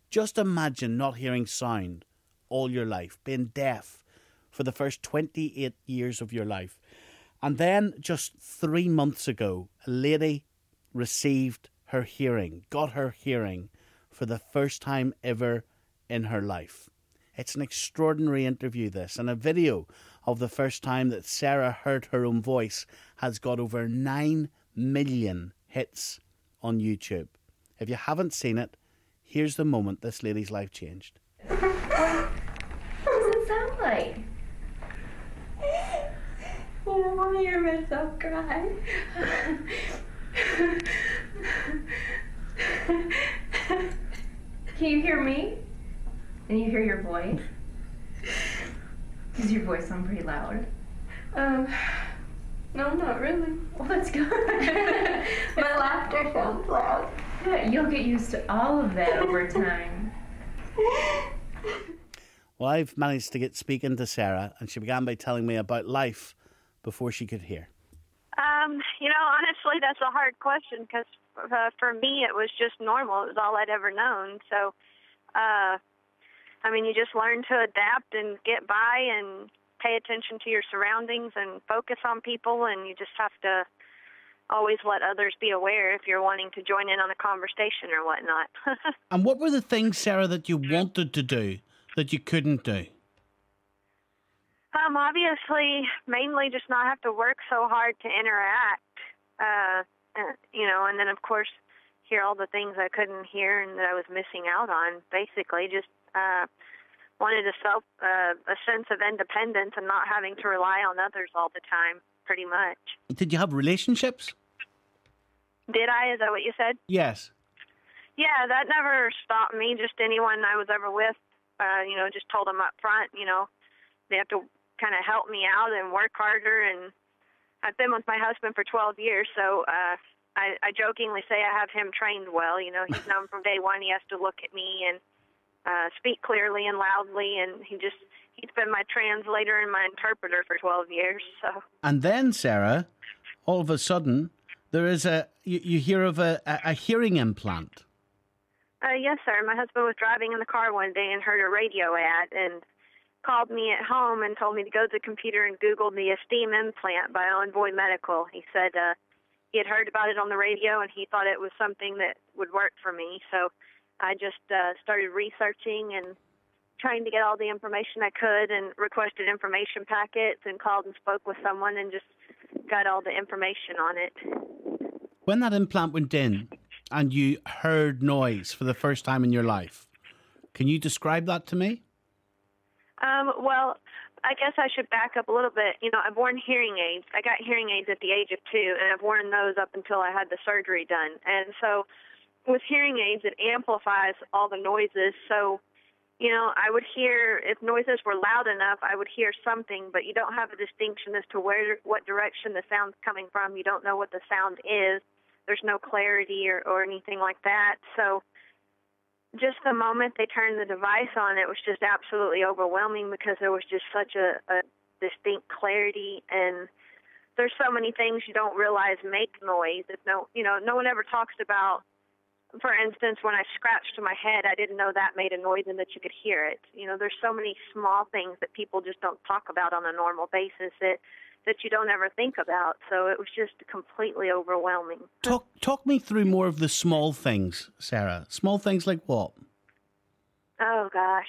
Just imagine not hearing sound all your life, being deaf for the first 28 years of your life. And then just 3 months ago, a lady received her hearing, got her hearing for the first time ever in her life. It's an extraordinary interview, this, and a video of the first time that Sarah heard her own voice has got over 9 million hits on YouTube. If you haven't seen it, here's the moment this lady's life changed. What does it sound like? I don't want to hear myself cry. Can you hear me? And you hear your voice? Does your voice sound pretty loud? No, not really. Well, that's good. My laughter sounds loud. Yeah, you'll get used to all of that over time. Well, I've managed to get speaking to Sarah, and she began by telling me about life before she could hear. Honestly, that's a hard question because for me, it was just normal. It was all I'd ever known. So, you just learn to adapt and get by and pay attention to your surroundings and focus on people, and you just have to always let others be aware if you're wanting to join in on a conversation or whatnot. And what were the things, Sarah, that you wanted to do that you couldn't do? Obviously, mainly just not have to work so hard to interact, and then, of course, hear all the things I couldn't hear and that I was missing out on. Basically, just wanted a sense of independence and not having to rely on others all the time, pretty much. Did you have relationships? Did I? Is that what you said? Yes. Yeah, that never stopped me. Just anyone I was ever with, just told them up front, they have to kind of help me out and work harder. And I've been with my husband for 12 years, so I jokingly say I have him trained well. He's known from day one. He has to look at me and speak clearly and loudly, and he's been my translator and my interpreter for 12 years. So. And then, Sarah, all of a sudden, there is you hear of a hearing implant. Yes, sir. My husband was driving in the car one day and heard a radio ad and called me at home and told me to go to the computer and Google the Esteem implant by Envoy Medical. He said he had heard about it on the radio and he thought it was something that would work for me. So I just started researching and trying to get all the information I could and requested information packets and called and spoke with someone and just got all the information on it. When that implant went in and you heard noise for the first time in your life, can you describe that to me? Well, I guess I should back up a little bit. I've worn hearing aids. I got hearing aids at the age of 2, and I've worn those up until I had the surgery done. And so with hearing aids, it amplifies all the noises. So, I would hear, if noises were loud enough, I would hear something, but you don't have a distinction as to what direction the sound's coming from. You don't know what the sound is. There's no clarity or anything like that. So just the moment they turned the device on, it was just absolutely overwhelming because there was just such a distinct clarity, and there's so many things you don't realize make noise. No one ever talks about, for instance, when I scratched my head, I didn't know that made a noise and that you could hear it. There's so many small things that people just don't talk about on a normal basis that you don't ever think about. So it was just completely overwhelming. Talk me through more of the small things, Sarah. Small things like what? Oh, gosh.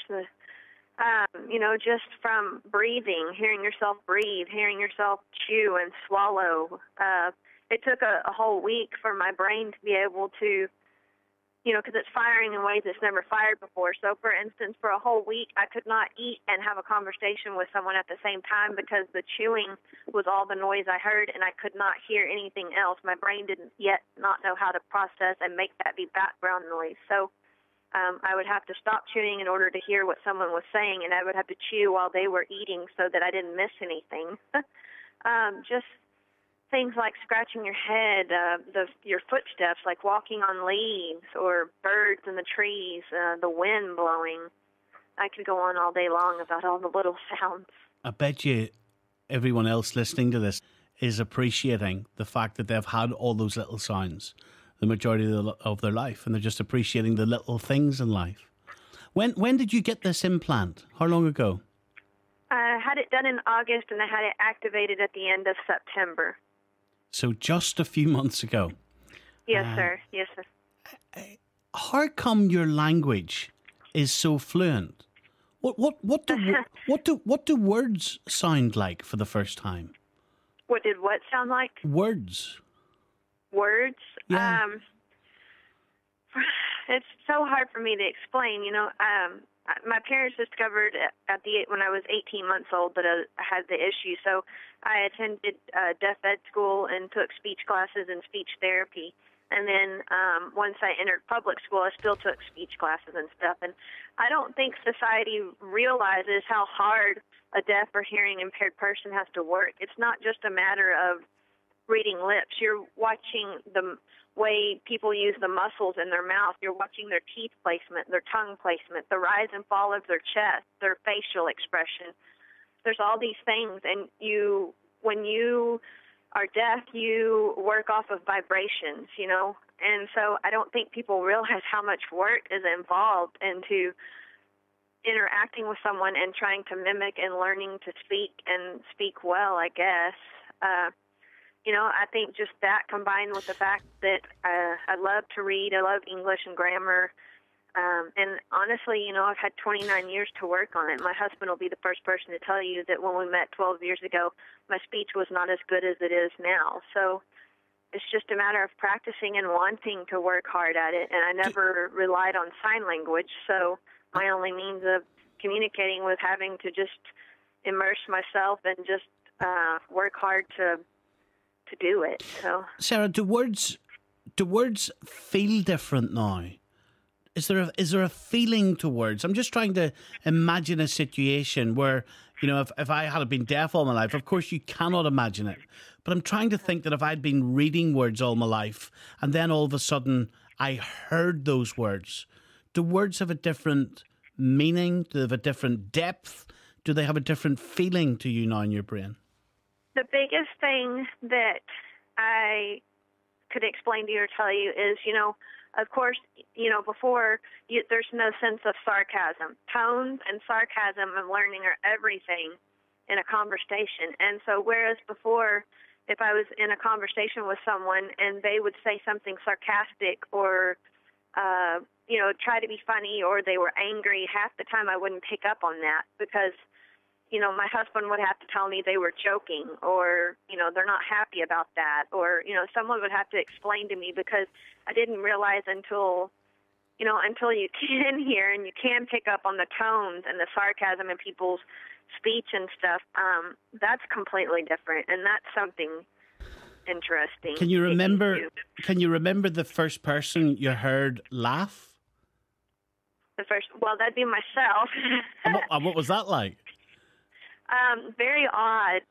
Just from breathing, hearing yourself breathe, hearing yourself chew and swallow. It took a whole week for my brain to be able to, because it's firing in ways it's never fired before. So, for instance, for a whole week, I could not eat and have a conversation with someone at the same time because the chewing was all the noise I heard, and I could not hear anything else. My brain didn't yet not know how to process and make that be background noise. So I would have to stop chewing in order to hear what someone was saying, and I would have to chew while they were eating so that I didn't miss anything. Just things like scratching your head, your footsteps, like walking on leaves or birds in the trees, the wind blowing. I could go on all day long about all the little sounds. I bet you everyone else listening to this is appreciating the fact that they've had all those little sounds the majority of their life, and they're just appreciating the little things in life. When did you get this implant? How long ago? I had it done in August, and I had it activated at the end of September. So just a few months ago. Yes, sir. Yes, sir. How come your language is so fluent? What do words sound like for the first time? What did what sound like? Words. Words? Yeah. It's so hard for me to explain. My parents discovered when I was 18 months old that I had the issue. So I attended deaf ed school and took speech classes and speech therapy. And then once I entered public school, I still took speech classes and stuff. And I don't think society realizes how hard a deaf or hearing impaired person has to work. It's not just a matter of reading lips. You're watching the way people use the muscles in their mouth. You're watching their teeth placement, their tongue placement, the rise and fall of their chest, their facial expression. There's all these things, and when you are deaf, you work off of vibrations, and so I don't think people realize how much work is involved into interacting with someone and trying to mimic and learning to speak well, I guess. I think just that combined with the fact that I love to read, I love English and grammar, and honestly, I've had 29 years to work on it. My husband will be the first person to tell you that when we met 12 years ago, my speech was not as good as it is now. So it's just a matter of practicing and wanting to work hard at it, and I never relied on sign language, so my only means of communicating was having to just immerse myself and just work hard to do it. So, Sarah, do words feel different now? Is there a feeling to words? I'm just trying to imagine a situation where, if I had been deaf all my life, of course you cannot imagine it, but I'm trying to think that if I'd been reading words all my life and then all of a sudden I heard those words, do words have a different meaning? Do they have a different depth? Do they have a different feeling to you now in your brain? The biggest thing that I could explain to you or tell you is, of course, before, there's no sense of sarcasm. Tones and sarcasm and learning are everything in a conversation. And so whereas before, if I was in a conversation with someone and they would say something sarcastic or, try to be funny or they were angry, half the time I wouldn't pick up on that because my husband would have to tell me they were joking or, they're not happy about that. Or, someone would have to explain to me because I didn't realize until you can hear and you can pick up on the tones and the sarcasm in people's speech and stuff, that's completely different. And that's something interesting. Can you remember the first person you heard laugh? Well, that'd be myself. And what was that like? Very odd.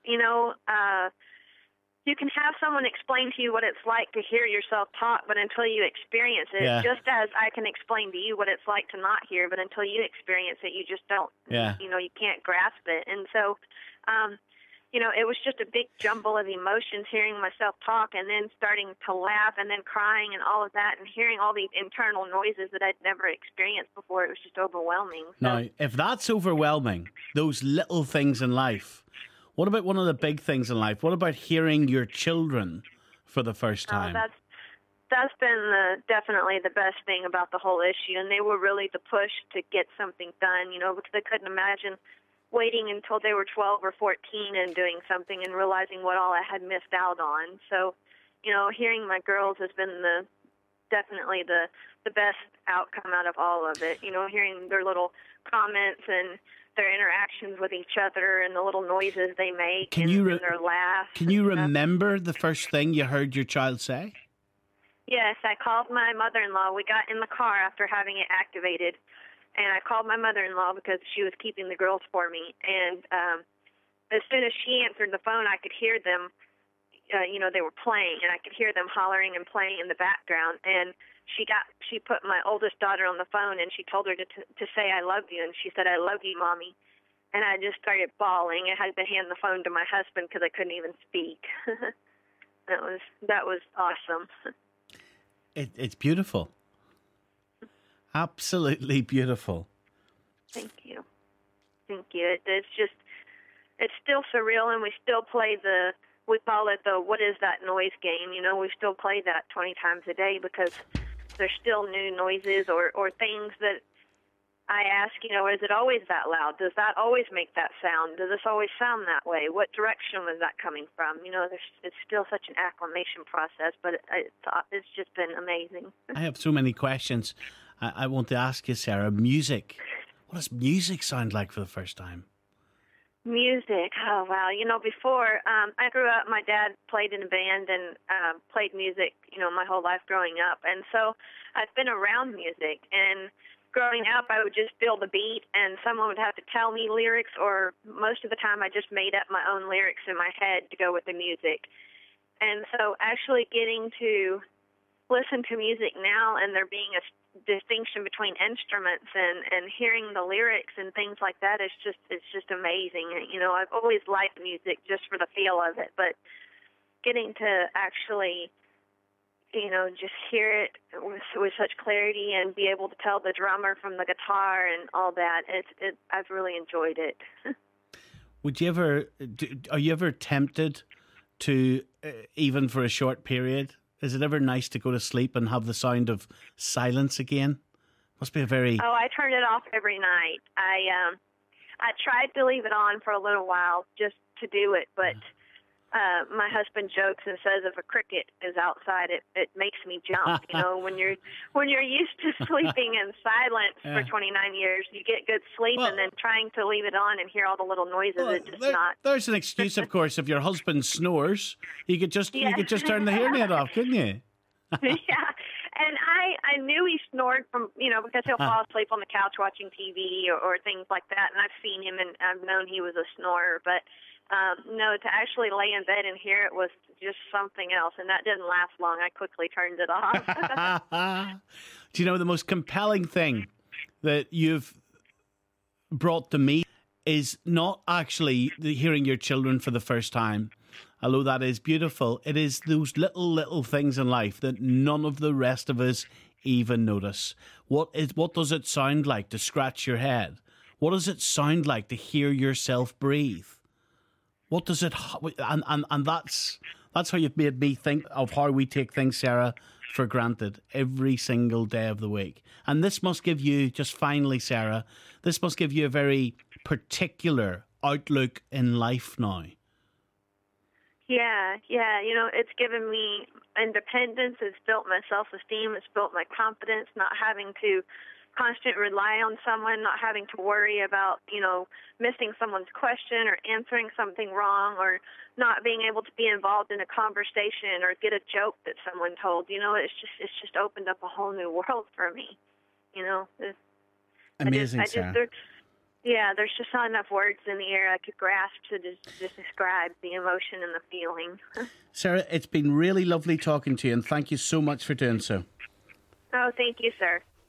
You can have someone explain to you what it's like to hear yourself talk, but until you experience it, just as I can explain to you what it's like to not hear, but until you experience it, you just don't, you can't grasp it. And so, it was just a big jumble of emotions hearing myself talk and then starting to laugh and then crying and all of that and hearing all these internal noises that I'd never experienced before. It was just overwhelming. So, now, if that's overwhelming, those little things in life, what about one of the big things in life? What about hearing your children for the first time? That's been definitely the best thing about the whole issue, and they were really the push to get something done, because they couldn't imagine waiting until they were 12 or 14 and doing something and realizing what all I had missed out on. So, hearing my girls has been definitely the best outcome out of all of it. Hearing their little comments and their interactions with each other and the little noises they make and their laughs. Can you remember the first thing you heard your child say? Yes, I called my mother-in-law. We got in the car after having it activated, and I called my mother-in-law because she was keeping the girls for me. And as soon as she answered the phone, I could hear them. They were playing, and I could hear them hollering and playing in the background. And she put my oldest daughter on the phone, and she told her to say I love you, and she said, I love you, Mommy. And I just started bawling. I had to hand the phone to my husband because I couldn't even speak. That was awesome. It's beautiful. Absolutely beautiful. Thank you. Thank you. It's still surreal, and we still play we call it the what is that noise game. You know, we still play that 20 times a day because there's still new noises or things that I ask, you know, is it always that loud? Does that always make that sound? Does this always sound that way? What direction was that coming from? You know, it's still such an acclimation process, but it's just been amazing. I have so many questions. I want to ask you, Sarah, music. What does music sound like for the first time? Music, oh wow! You know, before I grew up, my dad played in a band and played music. You know, my whole life growing up, and so I've been around music. And growing up, I would just feel the beat, and someone would have to tell me lyrics, or most of the time, I just made up my own lyrics in my head to go with the music. And so, actually getting to listen to music now, and there being a distinction between instruments and hearing the lyrics and things like that, it's just amazing. You know, I've always liked music just for the feel of it, but getting to actually, you know, just hear it with such clarity and be able to tell the drummer from the guitar and all that, I've really enjoyed it. Would you ever? Are you ever tempted to, even for a short period? Is it ever nice to go to sleep and have the sound of silence again? Must be a very... Oh, I turn it off every night. I tried to leave it on for a little while just to do it, but my husband jokes and says if a cricket is outside, it makes me jump. You know, when you're used to sleeping in silence for 29 years, you get good sleep, and then trying to leave it on and hear all the little noises, it's just not. There's an excuse, of course, if your husband snores, you could just turn the hearing aid off, couldn't you? Yeah, and I knew he snored from, you know, because he'll fall asleep on the couch watching TV or things like that, and I've seen him and I've known he was a snorer, but no, to actually lay in bed and hear it was just something else, and that didn't last long. I quickly turned it off. Do you know the most compelling thing that you've brought to me is not actually hearing your children for the first time, although that is beautiful. It is those little things in life that none of the rest of us even notice. What does it sound like to scratch your head? What does it sound like to hear yourself breathe? What does it... And that's how you've made me think of how we take things, Sarah, for granted every single day of the week. And this must give you, just finally, Sarah, this must give you a very particular outlook in life now. Yeah. You know, it's given me independence. It's built my self-esteem. It's built my confidence, not having to constantly rely on someone, not having to worry about, you know, missing someone's question or answering something wrong or not being able to be involved in a conversation or get a joke that someone told. You know, it's just opened up a whole new world for me. You know, amazing, Sarah. There's just not enough words in the air I could grasp to just describe the emotion and the feeling. Sarah, it's been really lovely talking to you, and thank you so much for doing so. Oh, thank you, sir.